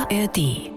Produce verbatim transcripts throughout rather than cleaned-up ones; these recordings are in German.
A R D.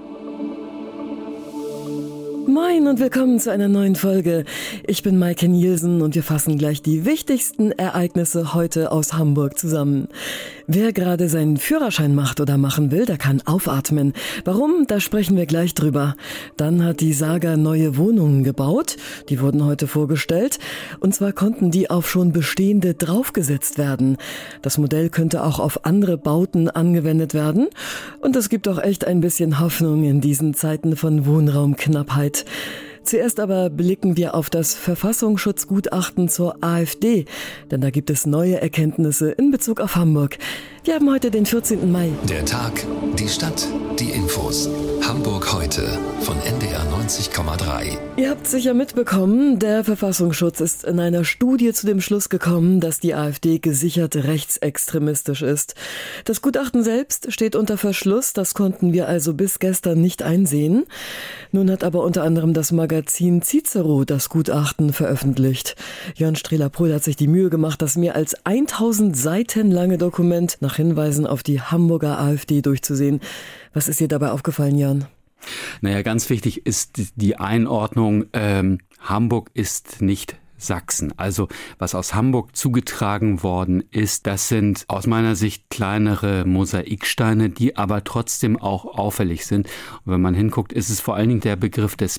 Moin und willkommen zu einer neuen Folge. Ich bin Maike Nielsen und wir fassen gleich die wichtigsten Ereignisse heute aus Hamburg zusammen. Wer gerade seinen Führerschein macht oder machen will, der kann aufatmen. Warum? Da sprechen wir gleich drüber. Dann hat die Saga neue Wohnungen gebaut. Die wurden heute vorgestellt. Und zwar konnten die auf schon bestehende draufgesetzt werden. Das Modell könnte auch auf andere Bauten angewendet werden. Und es gibt auch echt ein bisschen Hoffnung in diesen Zeiten von Wohnraumknappheit. Zuerst aber blicken wir auf das Verfassungsschutzgutachten zur AfD, denn da gibt es neue Erkenntnisse in Bezug auf Hamburg. Wir haben heute den vierzehnten Mai. Der Tag, die Stadt, die Infos. Hamburg heute von N D R neunzig Komma drei. Ihr habt sicher mitbekommen, der Verfassungsschutz ist in einer Studie zu dem Schluss gekommen, dass die AfD gesichert rechtsextremistisch ist. Das Gutachten selbst steht unter Verschluss, das konnten wir also bis gestern nicht einsehen. Nun hat aber unter anderem das Magazin Cicero das Gutachten veröffentlicht. Jörn Strehler-Pohl hat sich die Mühe gemacht, das mehr als tausend Seiten lange Dokument nach Hinweisen auf die Hamburger AfD durchzusehen. Was ist dir dabei aufgefallen, Jörn? Naja, ganz wichtig ist die Einordnung, ähm, Hamburg ist nicht Sachsen. Also was aus Hamburg zugetragen worden ist, das sind aus meiner Sicht kleinere Mosaiksteine, die aber trotzdem auch auffällig sind. Und wenn man hinguckt, ist es vor allen Dingen der Begriff des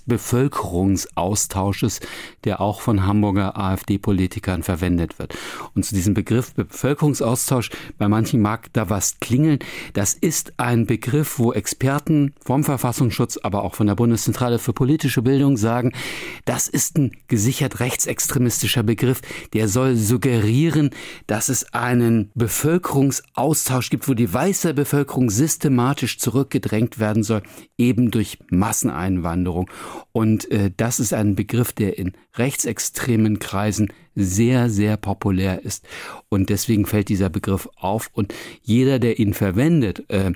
Bevölkerungsaustausches, der auch von Hamburger AfD-Politikern verwendet wird. Und zu diesem Begriff Bevölkerungsaustausch, bei manchen mag da was klingeln, das ist ein Begriff, wo Experten vom Verfassungsschutz, aber auch von der Bundeszentrale für politische Bildung sagen, das ist ein gesichert rechtsextremistischer extremistischer Begriff, der soll suggerieren, dass es einen Bevölkerungsaustausch gibt, wo die weiße Bevölkerung systematisch zurückgedrängt werden soll, eben durch Masseneinwanderung. Und äh, das ist ein Begriff, der in rechtsextremen Kreisen sehr, sehr populär ist. Und deswegen fällt dieser Begriff auf. Und jeder, der ihn verwendet, äh,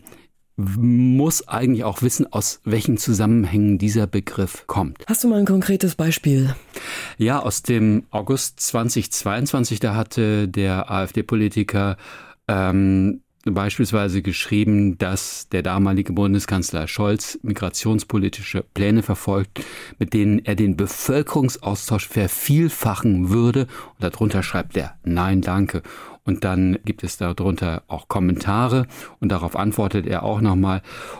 muss eigentlich auch wissen, aus welchen Zusammenhängen dieser Begriff kommt. Hast du mal ein konkretes Beispiel? Ja, aus dem August zweitausendzweiundzwanzig, da hatte der AfD-Politiker ähm, beispielsweise geschrieben, dass der damalige Bundeskanzler Scholz migrationspolitische Pläne verfolgt, mit denen er den Bevölkerungsaustausch vervielfachen würde. Und darunter schreibt er, nein, danke. Und dann gibt es darunter auch Kommentare und darauf antwortet er auch nochmal.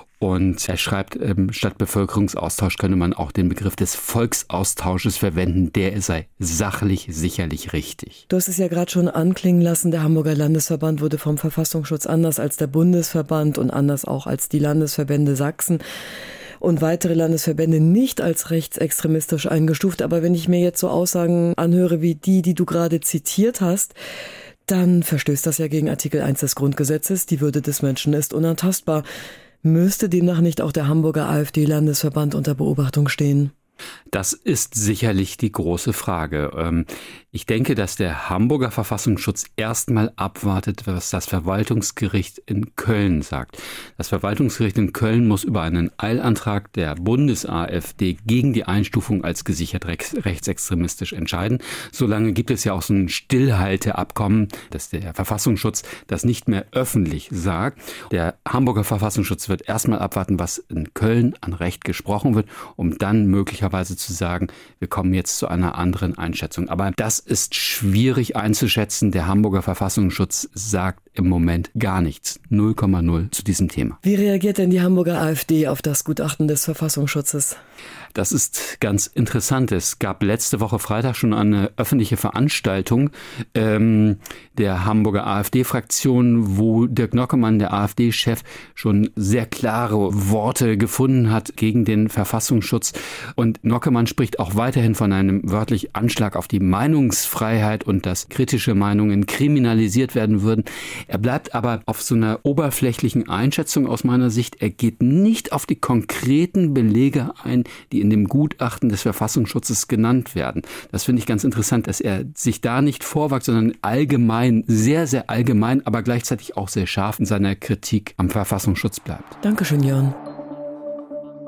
Und er schreibt, ähm, statt Bevölkerungsaustausch könne man auch den Begriff des Volksaustausches verwenden. Der sei sachlich sicherlich richtig. Du hast es ja gerade schon anklingen lassen, der Hamburger Landesverband wurde vom Verfassungsschutz anders als der Bundesverband und anders auch als die Landesverbände Sachsen und weitere Landesverbände nicht als rechtsextremistisch eingestuft. Aber wenn ich mir jetzt so Aussagen anhöre wie die, die du gerade zitiert hast, dann verstößt das ja gegen Artikel eins des Grundgesetzes. Die Würde des Menschen ist unantastbar. Müsste demnach nicht auch der Hamburger AfD-Landesverband unter Beobachtung stehen? Das ist sicherlich die große Frage. Ich denke, dass der Hamburger Verfassungsschutz erstmal abwartet, was das Verwaltungsgericht in Köln sagt. Das Verwaltungsgericht in Köln muss über einen Eilantrag der Bundes-AfD gegen die Einstufung als gesichert rechtsextremistisch entscheiden. Solange gibt es ja auch so ein Stillhalteabkommen, dass der Verfassungsschutz das nicht mehr öffentlich sagt. Der Hamburger Verfassungsschutz wird erstmal abwarten, was in Köln an Recht gesprochen wird, um dann möglicherweise zu sagen, wir kommen jetzt zu einer anderen Einschätzung. Aber das ist schwierig einzuschätzen. Der Hamburger Verfassungsschutz sagt im Moment gar nichts. null Komma null zu diesem Thema. Wie reagiert denn die Hamburger AfD auf das Gutachten des Verfassungsschutzes? Das ist ganz interessant. Es gab letzte Woche Freitag schon eine öffentliche Veranstaltung ähm, der Hamburger AfD-Fraktion, wo Dirk Nockemann, der AfD-Chef, schon sehr klare Worte gefunden hat gegen den Verfassungsschutz. Und Nockemann spricht auch weiterhin von einem wörtlich Anschlag auf die Meinungsfreiheit und dass kritische Meinungen kriminalisiert werden würden. Er bleibt aber auf so einer oberflächlichen Einschätzung aus meiner Sicht. Er geht nicht auf die konkreten Belege ein, die in dem Gutachten des Verfassungsschutzes genannt werden. Das finde ich ganz interessant, dass er sich da nicht vorwagt, sondern allgemein, sehr, sehr allgemein, aber gleichzeitig auch sehr scharf in seiner Kritik am Verfassungsschutz bleibt. Dankeschön, Jörn.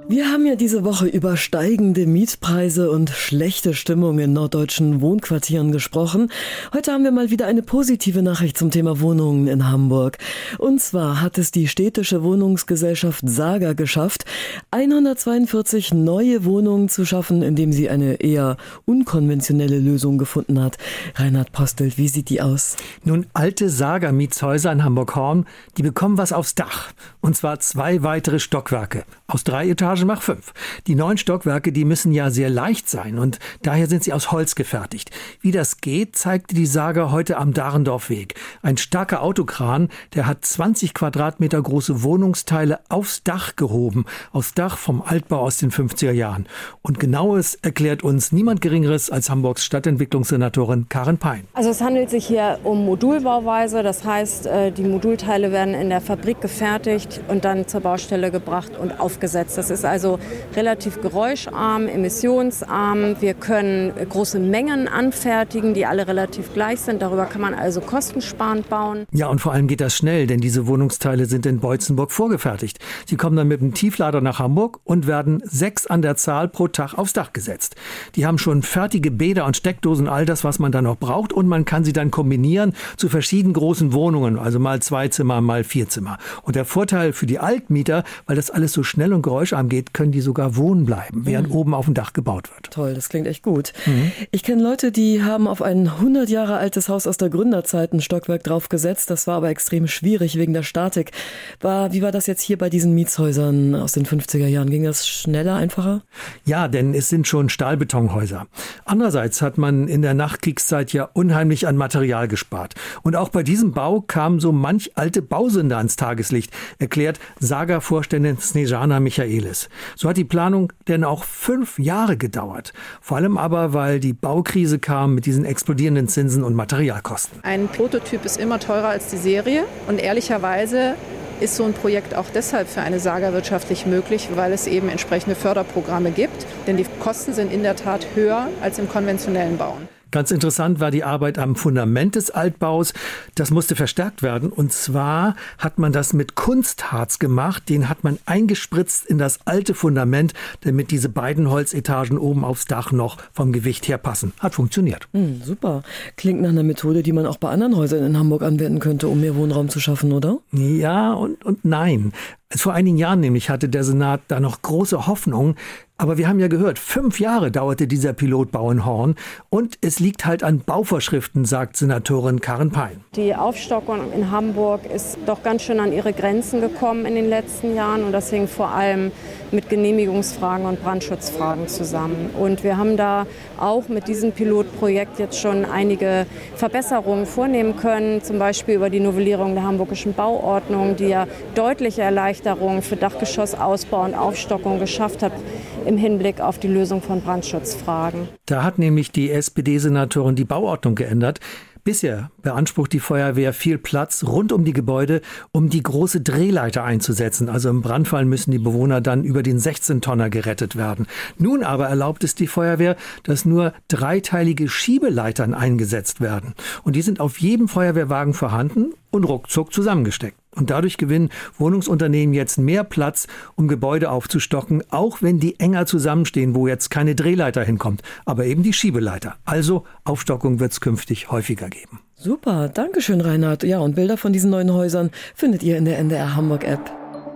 Wir haben ja diese Woche über steigende Mietpreise und schlechte Stimmung in norddeutschen Wohnquartieren gesprochen. Heute haben wir mal wieder eine positive Nachricht zum Thema Wohnungen in Hamburg. Und zwar hat es die städtische Wohnungsgesellschaft Saga geschafft, hundertzweiundvierzig neue Wohnungen zu schaffen, indem sie eine eher unkonventionelle Lösung gefunden hat. Reinhard Postelt, wie sieht die aus? Nun, alte Saga-Mietshäuser in Hamburg-Horn, die bekommen was aufs Dach. Und zwar zwei weitere Stockwerke. Aus drei Etagen mach fünf. Die neuen Stockwerke, die müssen ja sehr leicht sein und daher sind sie aus Holz gefertigt. Wie das geht, zeigte die Saga heute am Dahrendorfweg. Ein starker Autokran, der hat zwanzig Quadratmeter große Wohnungsteile aufs Dach gehoben. Aufs Dach vom Altbau aus den fünfziger Jahren. Und Genaues erklärt uns niemand Geringeres als Hamburgs Stadtentwicklungssenatorin Karin Pein. Also es handelt sich hier um Modulbauweise. Das heißt, die Modulteile werden in der Fabrik gefertigt und dann zur Baustelle gebracht und aufgesetzt. Das ist also relativ geräuscharm, emissionsarm. Wir können große Mengen anfertigen, die alle relativ gleich sind. Darüber kann man also kostensparend bauen. Ja, und vor allem geht das schnell, denn diese Wohnungsteile sind in Beutzenburg vorgefertigt. Sie kommen dann mit dem Tieflader nach Hamburg und werden sechs an der Zahl pro Tag aufs Dach gesetzt. Die haben schon fertige Bäder und Steckdosen, all das, was man dann noch braucht. Und man kann sie dann kombinieren zu verschiedenen großen Wohnungen, also mal zwei Zimmer, mal vier Zimmer. Und der Vorteil für die Altmieter, weil das alles so schnell und geräuscharm geht, können die sogar wohnen bleiben, während mhm. oben auf dem Dach gebaut wird. Toll, das klingt echt gut. Mhm. Ich kenne Leute, die haben auf ein hundert Jahre altes Haus aus der Gründerzeit ein Stockwerk draufgesetzt. Das war aber extrem schwierig wegen der Statik. War, wie war das jetzt hier bei diesen Mietshäusern aus den fünfziger Jahren? Ging das schneller, einfacher? Ja, denn es sind schon Stahlbetonhäuser. Andererseits hat man in der Nachkriegszeit ja unheimlich an Material gespart. Und auch bei diesem Bau kam so manch alte Bausünde ans Tageslicht, erklärt Saga-Vorständin Snejana Michaelis. So hat die Planung denn auch fünf Jahre gedauert. Vor allem aber, weil die Baukrise kam mit diesen explodierenden Zinsen und Materialkosten. Ein Prototyp ist immer teurer als die Serie und ehrlicherweise ist so ein Projekt auch deshalb für eine Saga wirtschaftlich möglich, weil es eben entsprechende Förderprogramme gibt. Denn die Kosten sind in der Tat höher als im konventionellen Bauen. Ganz interessant war die Arbeit am Fundament des Altbaus. Das musste verstärkt werden. Und zwar hat man das mit Kunstharz gemacht. Den hat man eingespritzt in das alte Fundament, damit diese beiden Holzetagen oben aufs Dach noch vom Gewicht her passen. Hat funktioniert. Hm, super. Klingt nach einer Methode, die man auch bei anderen Häusern in Hamburg anwenden könnte, um mehr Wohnraum zu schaffen, oder? Ja und, und nein. Vor einigen Jahren nämlich hatte der Senat da noch große Hoffnung. Aber wir haben ja gehört, fünf Jahre dauerte dieser Pilotbau in Horn. Und es liegt halt an Bauvorschriften, sagt Senatorin Karin Pein. Die Aufstockung in Hamburg ist doch ganz schön an ihre Grenzen gekommen in den letzten Jahren. Und das hing vor allem mit Genehmigungsfragen und Brandschutzfragen zusammen. Und wir haben da auch mit diesem Pilotprojekt jetzt schon einige Verbesserungen vornehmen können. Zum Beispiel über die Novellierung der Hamburgischen Bauordnung, die ja deutliche Erleichterungen für Dachgeschossausbau und Aufstockung geschafft hat im Hinblick auf die Lösung von Brandschutzfragen. Da hat nämlich die S P D-Senatorin die Bauordnung geändert. Bisher beansprucht die Feuerwehr viel Platz rund um die Gebäude, um die große Drehleiter einzusetzen. Also im Brandfall müssen die Bewohner dann über den sechzehn Tonner gerettet werden. Nun aber erlaubt es die Feuerwehr, dass nur dreiteilige Schiebeleitern eingesetzt werden. Und die sind auf jedem Feuerwehrwagen vorhanden und ruckzuck zusammengesteckt. Und dadurch gewinnen Wohnungsunternehmen jetzt mehr Platz, um Gebäude aufzustocken, auch wenn die enger zusammenstehen, wo jetzt keine Drehleiter hinkommt, aber eben die Schiebeleiter. Also Aufstockung wird es künftig häufiger geben. Super, danke schön, Reinhard. Ja, und Bilder von diesen neuen Häusern findet ihr in der N D R Hamburg-App.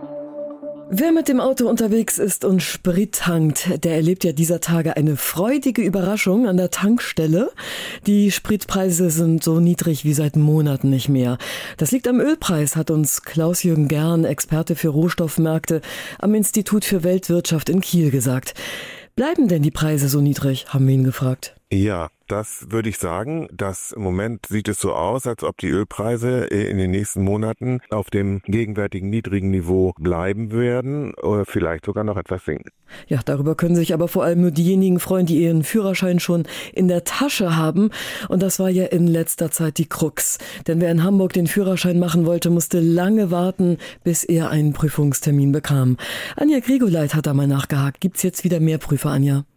Wer mit dem Auto unterwegs ist und Sprit tankt, der erlebt ja dieser Tage eine freudige Überraschung an der Tankstelle. Die Spritpreise sind so niedrig wie seit Monaten nicht mehr. Das liegt am Ölpreis, hat uns Klaus-Jürgen Gern, Experte für Rohstoffmärkte am Institut für Weltwirtschaft in Kiel gesagt. Bleiben denn die Preise so niedrig, haben wir ihn gefragt. Ja, das würde ich sagen. Das im Moment sieht es so aus, als ob die Ölpreise in den nächsten Monaten auf dem gegenwärtigen niedrigen Niveau bleiben werden oder vielleicht sogar noch etwas sinken. Ja, darüber können sich aber vor allem nur diejenigen freuen, die ihren Führerschein schon in der Tasche haben. Und das war ja in letzter Zeit die Krux. Denn wer in Hamburg den Führerschein machen wollte, musste lange warten, bis er einen Prüfungstermin bekam. Anja Grigoleit hat da mal nachgehakt. Gibt's jetzt wieder mehr Prüfer, Anja?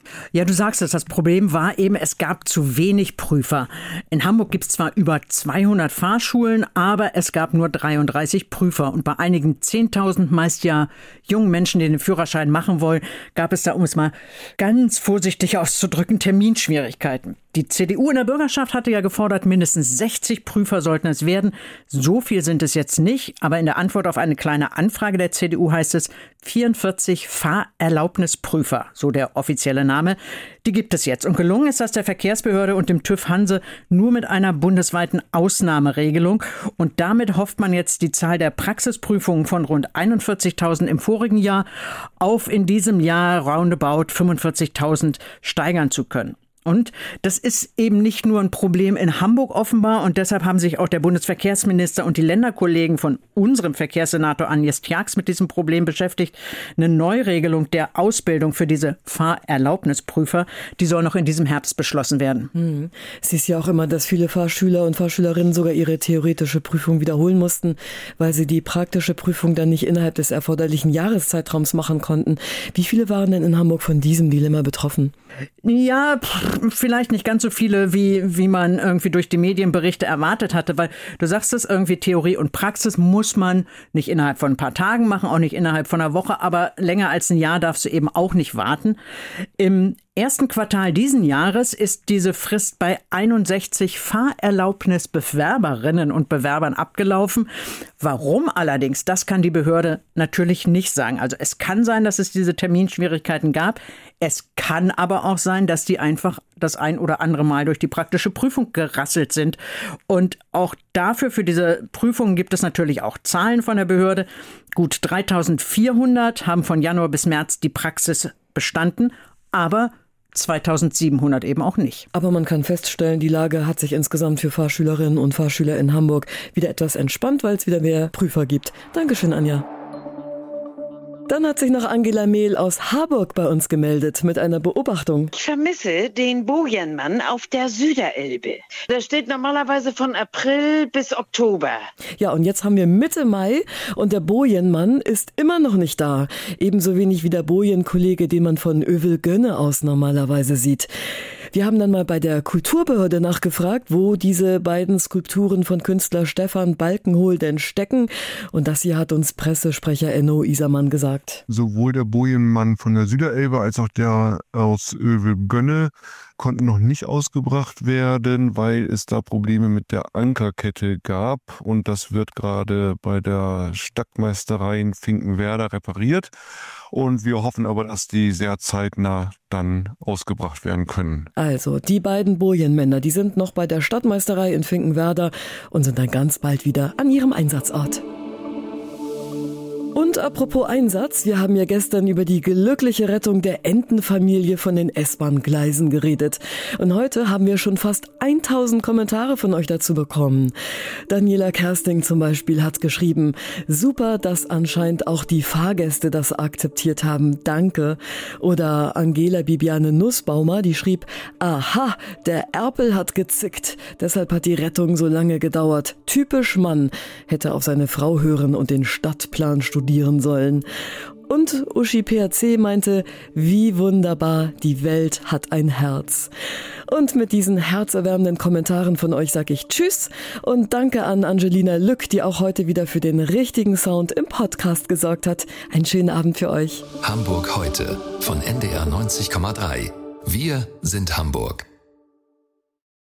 Ja, du sagst es, das Problem war eben, es gab zu wenig Prüfer. In Hamburg gibt es zwar über zweihundert Fahrschulen, aber es gab nur dreiunddreißig Prüfer. Und bei einigen zehntausend, meist ja jungen Menschen, die den Führerschein machen wollen, gab es da, um es mal ganz vorsichtig auszudrücken, Terminschwierigkeiten. Die C D U in der Bürgerschaft hatte ja gefordert, mindestens sechzig Prüfer sollten es werden. So viel sind es jetzt nicht, aber in der Antwort auf eine kleine Anfrage der C D U heißt es vierundvierzig Fahrerlaubnisprüfer, so der offizielle Name. Die gibt es jetzt. Und gelungen ist das der Verkehrsbehörde und dem TÜV Hanse nur mit einer bundesweiten Ausnahmeregelung. Und damit hofft man jetzt, die Zahl der Praxisprüfungen von rund einundvierzigtausend im vorigen Jahr auf in diesem Jahr roundabout fünfundvierzigtausend steigern zu können. Und das ist eben nicht nur ein Problem in Hamburg offenbar und deshalb haben sich auch der Bundesverkehrsminister und die Länderkollegen von unserem Verkehrssenator Agnes Tjax mit diesem Problem beschäftigt. Eine Neuregelung der Ausbildung für diese Fahrerlaubnisprüfer, die soll noch in diesem Herbst beschlossen werden. Hm. Es ist ja auch immer, dass viele Fahrschüler und Fahrschülerinnen sogar ihre theoretische Prüfung wiederholen mussten, weil sie die praktische Prüfung dann nicht innerhalb des erforderlichen Jahreszeitraums machen konnten. Wie viele waren denn in Hamburg von diesem Dilemma betroffen? Ja, pff, vielleicht nicht ganz so viele, wie, wie man irgendwie durch die Medienberichte erwartet hatte, weil du sagst es, irgendwie Theorie und Praxis muss man nicht innerhalb von ein paar Tagen machen, auch nicht innerhalb von einer Woche, aber länger als ein Jahr darfst du eben auch nicht warten. Im ersten Quartal diesen Jahres ist diese Frist bei einundsechzig Fahrerlaubnisbewerberinnen und Bewerbern abgelaufen. Warum allerdings, das kann die Behörde natürlich nicht sagen. Also es kann sein, dass es diese Terminschwierigkeiten gab. Es kann aber auch sein, dass die einfach das ein oder andere Mal durch die praktische Prüfung gerasselt sind. Und auch dafür, für diese Prüfungen gibt es natürlich auch Zahlen von der Behörde. Gut dreitausendvierhundert haben von Januar bis März die Praxis bestanden, aber zweitausendsiebenhundert eben auch nicht. Aber man kann feststellen, die Lage hat sich insgesamt für Fahrschülerinnen und Fahrschüler in Hamburg wieder etwas entspannt, weil es wieder mehr Prüfer gibt. Dankeschön, Anja. Dann hat sich noch Angela Mehl aus Harburg bei uns gemeldet mit einer Beobachtung. Ich vermisse den Bojenmann auf der Süderelbe. Der steht normalerweise von April bis Oktober. Ja, und jetzt haben wir Mitte Mai und der Bojenmann ist immer noch nicht da. Ebenso wenig wie der Bojenkollege, den man von Övelgönne aus normalerweise sieht. Wir haben dann mal bei der Kulturbehörde nachgefragt, wo diese beiden Skulpturen von Künstler Stefan Balkenhol denn stecken. Und das hier hat uns Pressesprecher Enno Isermann gesagt. Sowohl der Bojenmann von der Süderelbe als auch der aus Övelgönne konnten noch nicht ausgebracht werden, weil es da Probleme mit der Ankerkette gab. Und das wird gerade bei der Stadtmeisterei in Finkenwerder repariert. Und wir hoffen aber, dass die sehr zeitnah dann ausgebracht werden können. Also, die beiden Bojenmänner, die sind noch bei der Stadtmeisterei in Finkenwerder und sind dann ganz bald wieder an ihrem Einsatzort. Und apropos Einsatz, wir haben ja gestern über die glückliche Rettung der Entenfamilie von den S-Bahn-Gleisen geredet. Und heute haben wir schon fast tausend Kommentare von euch dazu bekommen. Daniela Kersting zum Beispiel hat geschrieben, super, dass anscheinend auch die Fahrgäste das akzeptiert haben, danke. Oder Angela Bibiane Nussbaumer, die schrieb, aha, der Erpel hat gezickt, deshalb hat die Rettung so lange gedauert. Typisch Mann, hätte auf seine Frau hören und den Stadtplan studieren sollen. Und Uschi P A C meinte, wie wunderbar, die Welt hat ein Herz. Und mit diesen herzerwärmenden Kommentaren von euch sage ich Tschüss und danke an Angelina Lück, die auch heute wieder für den richtigen Sound im Podcast gesorgt hat. Einen schönen Abend für euch. Hamburg heute von N D R neunzig Komma drei. Wir sind Hamburg.